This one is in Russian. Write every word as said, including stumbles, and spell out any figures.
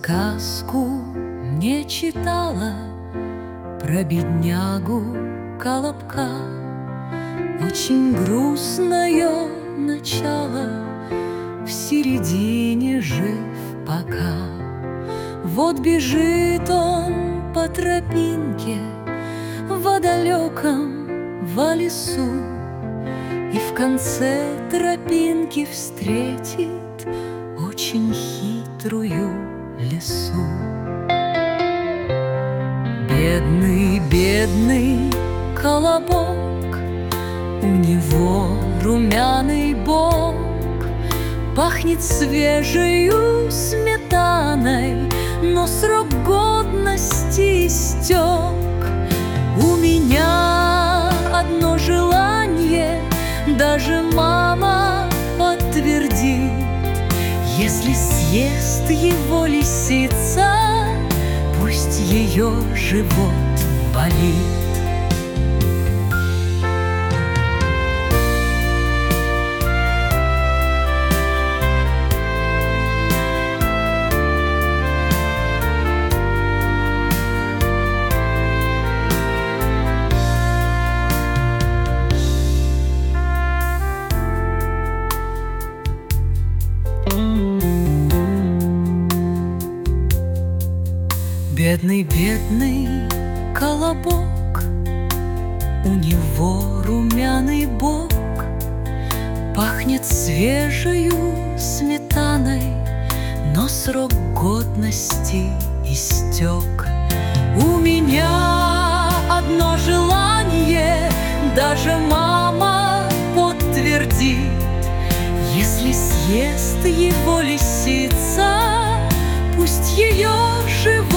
Сказку мне читала про беднягу Колобка. Очень грустное начало, в середине жив пока. Вот бежит он по тропинке в далеком во лесу, и в конце тропинки встретит очень хитрую лису. Бедный, бедный колобок, у него румяный бок, пахнет свежею сметаной, но срок годности истек. У меня одно желание, даже мама подтвердит: если съест его лисица, пусть ее живот болит. Бедный, бедный колобок, у него румяный бок, пахнет свежею сметаной, но срок годности истек. У меня одно желание, даже мама подтвердит: если съест его лисица, пусть ее живот